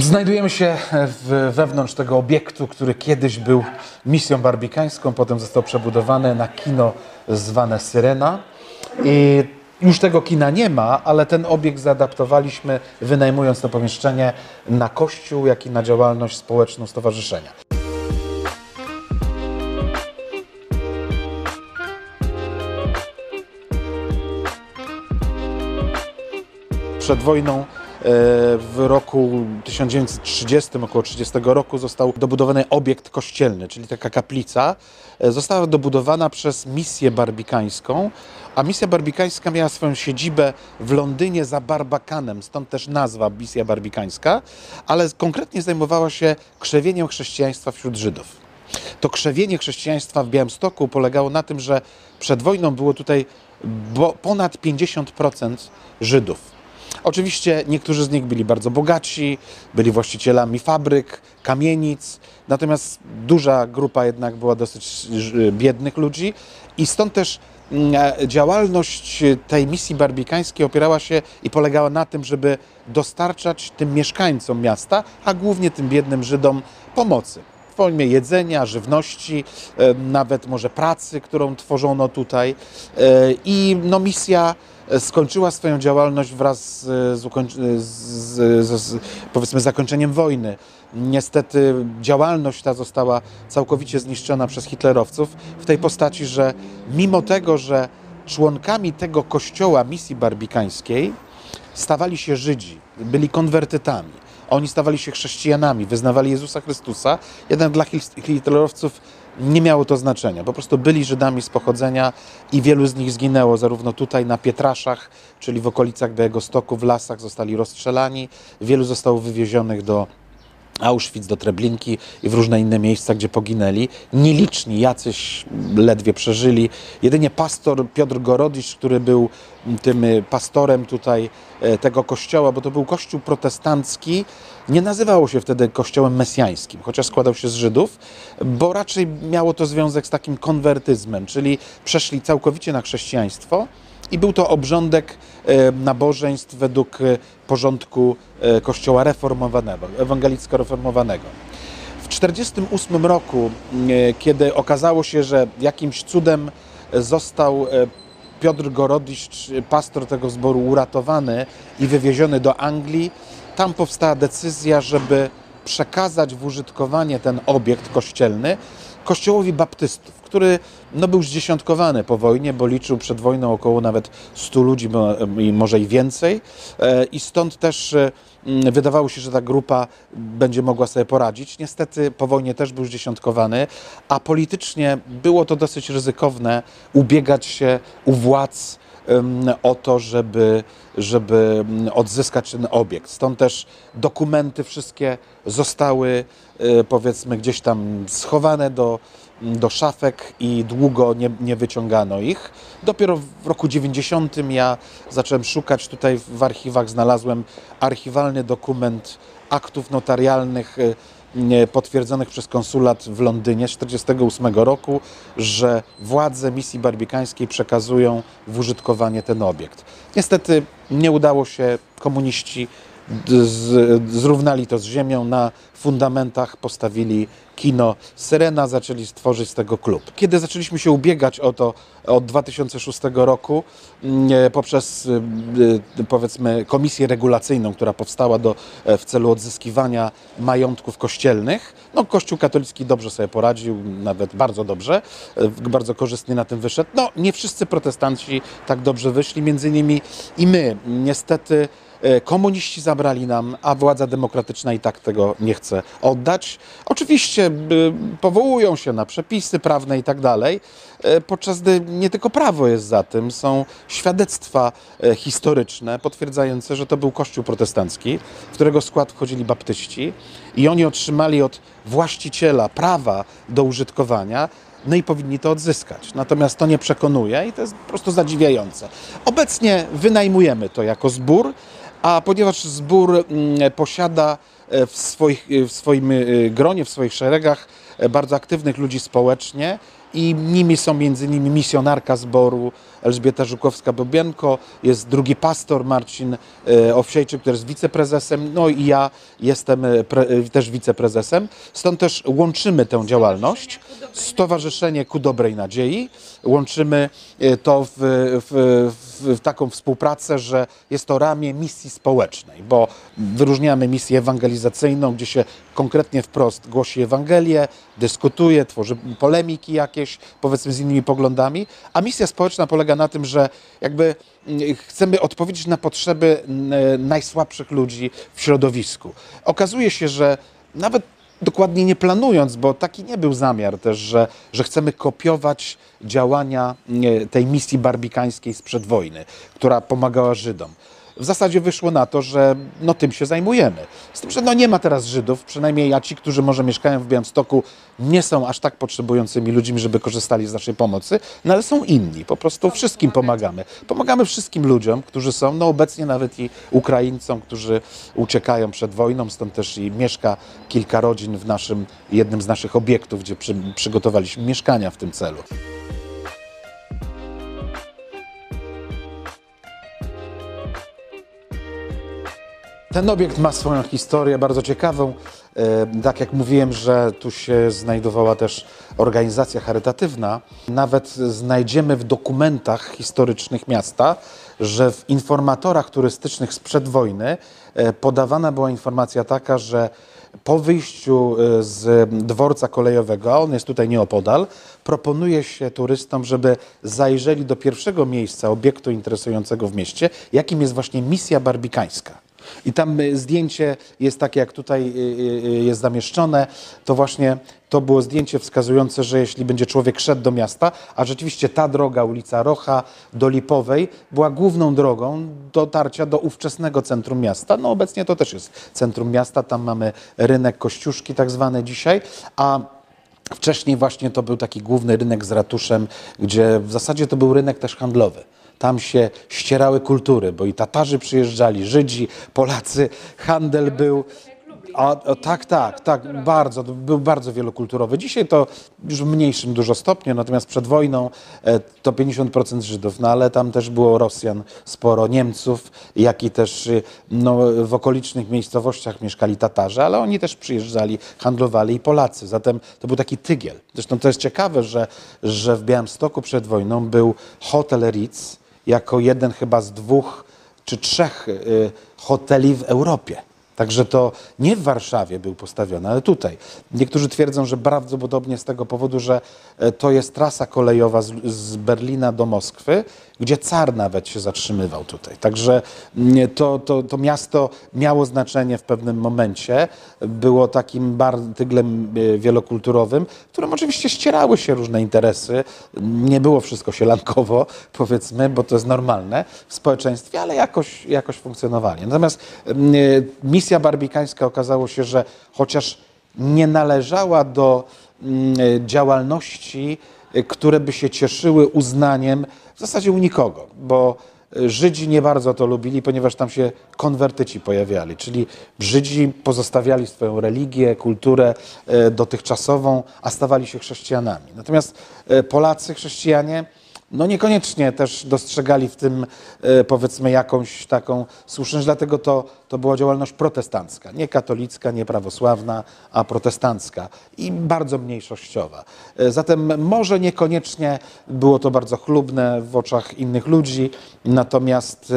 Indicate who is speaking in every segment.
Speaker 1: Znajdujemy się wewnątrz tego obiektu, który kiedyś był misją barbikańską, potem został przebudowany na kino zwane Syrena. I już tego kina nie ma, ale ten obiekt zaadaptowaliśmy, wynajmując to pomieszczenie na kościół, jak i na działalność społeczną stowarzyszenia. Przed wojną w roku 1930, około 30 roku, został dobudowany obiekt kościelny, czyli taka kaplica. Została dobudowana przez misję barbikańską, a misja barbikańska miała swoją siedzibę w Londynie za Barbakanem, stąd też nazwa misja barbikańska, ale konkretnie zajmowała się krzewieniem chrześcijaństwa wśród Żydów. To krzewienie chrześcijaństwa w Białymstoku polegało na tym, że przed wojną było tutaj ponad 50% Żydów. Oczywiście niektórzy z nich byli bardzo bogaci, byli właścicielami fabryk, kamienic, natomiast duża grupa jednak była dosyć biednych ludzi i stąd też działalność tej misji barbikańskiej opierała się i polegała na tym, żeby dostarczać tym mieszkańcom miasta, a głównie tym biednym Żydom pomocy. W formie jedzenia, żywności, nawet może pracy, którą tworzono tutaj. I misja skończyła swoją działalność wraz z powiedzmy zakończeniem wojny. Niestety działalność ta została całkowicie zniszczona przez hitlerowców w tej postaci, że mimo tego, że członkami tego kościoła misji barbikańskiej stawali się Żydzi, byli konwertytami. Oni stawali się chrześcijanami, wyznawali Jezusa Chrystusa, jednak dla hitlerowców nie miało to znaczenia. Po prostu byli Żydami z pochodzenia i wielu z nich zginęło, zarówno tutaj na Pietraszach, czyli w okolicach Białegostoku, w lasach zostali rozstrzelani. Wielu zostało wywiezionych do Auschwitz, do Treblinki i w różne inne miejsca, gdzie poginęli. Nieliczni, jacyś ledwie przeżyli. Jedynie pastor Piotr Gorodysz, który był tym pastorem tutaj tego kościoła, bo to był kościół protestancki, nie nazywało się wtedy kościołem mesjańskim, chociaż składał się z Żydów, bo raczej miało to związek z takim konwertyzmem, czyli przeszli całkowicie na chrześcijaństwo i był to obrządek nabożeństw według porządku kościoła reformowanego, ewangelicko-reformowanego. W 1948 roku, kiedy okazało się, że jakimś cudem został Piotr Gorodysz, pastor tego zboru, uratowany i wywieziony do Anglii, tam powstała decyzja, żeby przekazać w użytkowanie ten obiekt kościelny kościołowi baptystów, który był zdziesiątkowany po wojnie, bo liczył przed wojną około nawet 100 ludzi, może i więcej. I stąd też wydawało się, że ta grupa będzie mogła sobie poradzić. Niestety po wojnie też był zdziesiątkowany, a politycznie było to dosyć ryzykowne ubiegać się u władz o to, żeby odzyskać ten obiekt. Stąd też dokumenty wszystkie zostały, powiedzmy, gdzieś tam schowane do szafek i długo nie wyciągano ich. Dopiero w roku 90 ja zacząłem szukać. Tutaj w archiwach znalazłem archiwalny dokument aktów notarialnych potwierdzonych przez konsulat w Londynie z 1948 roku, że władze misji barbikańskiej przekazują w użytkowanie ten obiekt. Niestety nie udało się, komuniści zrównali to z ziemią, na fundamentach postawili kino Syrena, zaczęli tworzyć z tego klub. Kiedy zaczęliśmy się ubiegać o to od 2006 roku poprzez, powiedzmy, komisję regulacyjną, która powstała w celu odzyskiwania majątków kościelnych, Kościół katolicki dobrze sobie poradził, nawet bardzo dobrze, bardzo korzystnie na tym wyszedł. Nie wszyscy protestanci tak dobrze wyszli, między innymi i my. Niestety komuniści zabrali nam, a władza demokratyczna i tak tego nie chce oddać. Oczywiście powołują się na przepisy prawne i tak dalej, podczas gdy nie tylko prawo jest za tym, są świadectwa historyczne potwierdzające, że to był kościół protestancki, w którego skład wchodzili baptyści i oni otrzymali od właściciela prawa do użytkowania, i powinni to odzyskać. Natomiast to nie przekonuje i to jest po prostu zadziwiające. Obecnie wynajmujemy to jako zbór, a ponieważ zbór posiada w swoim gronie, w swoich szeregach bardzo aktywnych ludzi społecznie i nimi są m.in. misjonarka zboru, Elżbieta Żukowska-Bobienko, jest drugi pastor Marcin Owsiejczyk, który jest wiceprezesem, no i ja jestem też wiceprezesem. Stąd też łączymy tę działalność, Stowarzyszenie Ku Dobrej Nadziei. Łączymy to w taką współpracę, że jest to ramię misji społecznej, bo wyróżniamy misję ewangelizacyjną, gdzie się konkretnie wprost głosi Ewangelię, dyskutuje, tworzy polemiki jakieś, powiedzmy z innymi poglądami, a misja społeczna polega na tym, że jakby chcemy odpowiedzieć na potrzeby najsłabszych ludzi w środowisku. Okazuje się, że nawet dokładnie nie planując, bo taki nie był zamiar też, że chcemy kopiować działania tej misji barbikańskiej sprzed wojny, która pomagała Żydom. W zasadzie wyszło na to, że no, tym się zajmujemy. Z tym, że no, nie ma teraz Żydów, przynajmniej ci, którzy może mieszkają w Białymstoku, nie są aż tak potrzebującymi ludźmi, żeby korzystali z naszej pomocy, no ale są inni. Po prostu wszystkim pomagamy. Pomagamy wszystkim ludziom, którzy są, no obecnie nawet i Ukraińcom, którzy uciekają przed wojną, stąd też i mieszka kilka rodzin w jednym z naszych obiektów, gdzie przygotowaliśmy mieszkania w tym celu. Ten obiekt ma swoją historię bardzo ciekawą. Tak jak mówiłem, że tu się znajdowała też organizacja charytatywna. Nawet znajdziemy w dokumentach historycznych miasta, że w informatorach turystycznych sprzed wojny podawana była informacja taka, że po wyjściu z dworca kolejowego, a on jest tutaj nieopodal, proponuje się turystom, żeby zajrzeli do pierwszego miejsca obiektu interesującego w mieście, jakim jest właśnie misja barbikańska. I tam zdjęcie jest takie, jak tutaj jest zamieszczone, to właśnie to było zdjęcie wskazujące, że jeśli będzie człowiek szedł do miasta, a rzeczywiście ta droga, ulica Rocha do Lipowej, była główną drogą dotarcia do ówczesnego centrum miasta. No obecnie to też jest centrum miasta, tam mamy rynek Kościuszki tak zwany dzisiaj, a wcześniej właśnie to był taki główny rynek z ratuszem, gdzie w zasadzie to był rynek też handlowy. Tam się ścierały kultury, bo i Tatarzy przyjeżdżali, Żydzi, Polacy, handel był. Tak, bardzo, był bardzo wielokulturowy. Dzisiaj to już w mniejszym dużo stopniu, natomiast przed wojną to 50% Żydów, no ale tam też było Rosjan, sporo Niemców, jak i też no, w okolicznych miejscowościach mieszkali Tatarzy, ale oni też przyjeżdżali, handlowali i Polacy. Zatem to był taki tygiel. Zresztą to jest ciekawe, że w Białymstoku przed wojną był hotel Ritz jako jeden chyba z 2 czy 3 hoteli w Europie. Także to nie w Warszawie był postawiony, ale tutaj. Niektórzy twierdzą, że prawdopodobnie z tego powodu, że to jest trasa kolejowa z Berlina do Moskwy, gdzie car nawet się zatrzymywał tutaj. Także to miasto miało znaczenie w pewnym momencie. Było takim tyglem wielokulturowym, w którym oczywiście ścierały się różne interesy. Nie było wszystko sielankowo, powiedzmy, bo to jest normalne w społeczeństwie, ale jakoś funkcjonowali. Natomiast misja barbikańska okazało się, że chociaż nie należała do działalności, które by się cieszyły uznaniem w zasadzie u nikogo, bo Żydzi nie bardzo to lubili, ponieważ tam się konwertyci pojawiali, czyli Żydzi pozostawiali swoją religię, kulturę dotychczasową, a stawali się chrześcijanami. Natomiast Polacy, chrześcijanie, no niekoniecznie też dostrzegali w tym, powiedzmy, jakąś taką słuszność, dlatego to była działalność protestancka, nie katolicka, nie prawosławna, a protestancka i bardzo mniejszościowa. Zatem może niekoniecznie było to bardzo chlubne w oczach innych ludzi, natomiast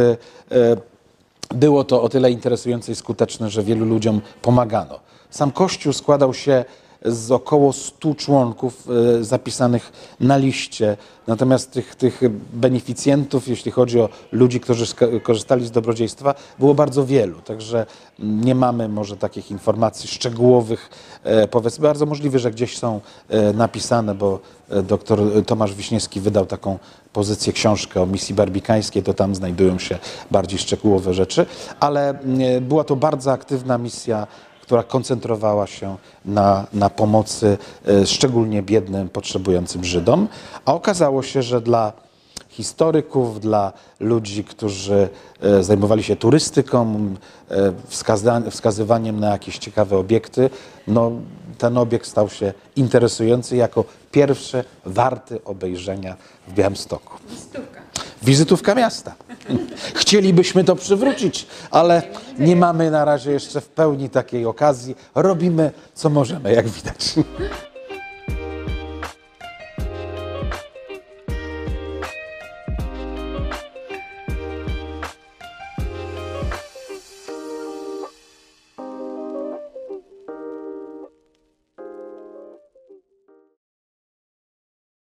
Speaker 1: było to o tyle interesujące i skuteczne, że wielu ludziom pomagano. Sam Kościół składał się z około 100 członków zapisanych na liście. Natomiast tych beneficjentów, jeśli chodzi o ludzi, którzy korzystali z dobrodziejstwa, było bardzo wielu. Także nie mamy może takich informacji szczegółowych. Powiedzmy, bardzo możliwe, że gdzieś są napisane, bo dr Tomasz Wiśniewski wydał taką pozycję, książkę o misji barbikańskiej, to tam znajdują się bardziej szczegółowe rzeczy. Ale była to bardzo aktywna misja, która koncentrowała się na pomocy szczególnie biednym, potrzebującym Żydom. A okazało się, że dla historyków, dla ludzi, którzy zajmowali się turystyką, wskazywaniem na jakieś ciekawe obiekty, no, ten obiekt stał się interesujący jako pierwszy warty obejrzenia w Białymstoku. Wizytówka miasta. Chcielibyśmy to przywrócić, ale nie mamy na razie jeszcze w pełni takiej okazji. Robimy, co możemy, jak widać.